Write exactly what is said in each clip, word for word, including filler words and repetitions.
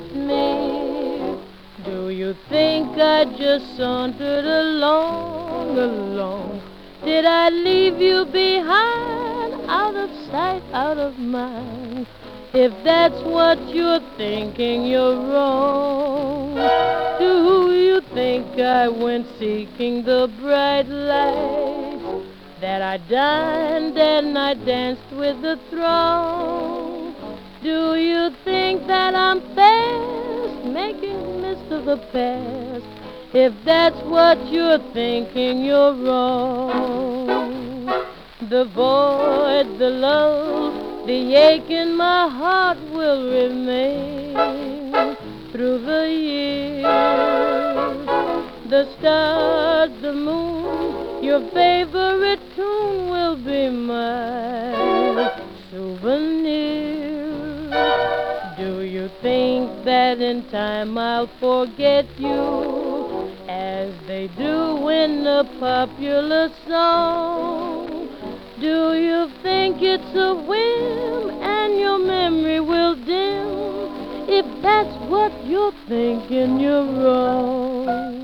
left me? Do you think I just sauntered along, along? Did I leave you behind, out of sight, out of mind? If that's what you're thinking, you're wrong. Do you think I went seeking the bright lights, that I dined and I danced with the throng? Do you think that I'm fast, making mist of the past? If that's what you're thinking, you're wrong. The void, the love, the ache in my heart will remain through the years. The stars, the moon, your favorite tune will be my souvenir. Do you think that in time I'll forget you, as they do in a popular song? Do you think it's a whim and your memory will dim? If that's what you're thinking, you're wrong.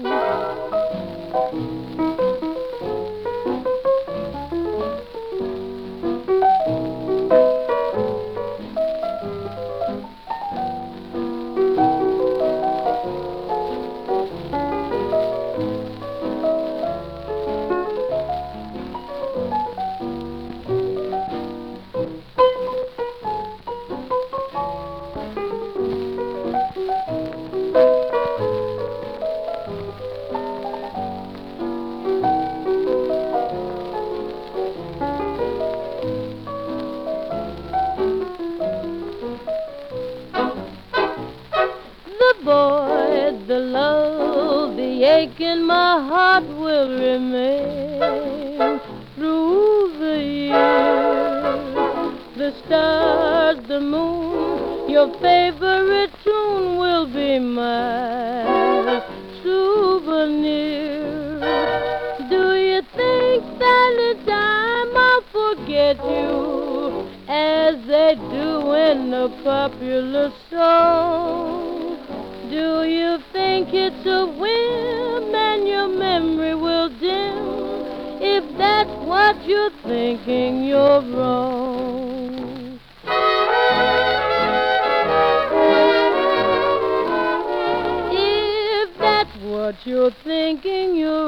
The void, the love, the ache in my heart will remain through the years. The stars, the moon, your favorite tune will be my souvenir. Do you think that in time I'll forget you, as they do in a popular song? Do you think it's a whim and your memory will dim? If that's what you're thinking, you're wrong. If that's what you're thinking, you're